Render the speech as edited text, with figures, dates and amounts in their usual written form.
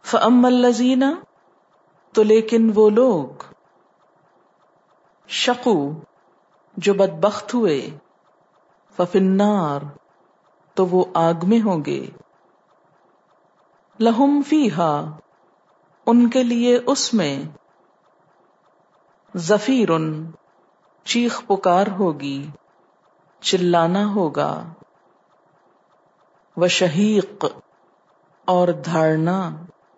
फ़अम्मल्लज़ीना, तो लेकिन वो लोग, शकू, जो बदबख्त हुए, फ़फिन्नार, तो वो आग में होंगे, लहुम फीहा, उनके लिए उसमें, ज़फ़ीरुन, चीख पुकार होगी, चिल्लाना होगा, व शहीक, और धाड़ना।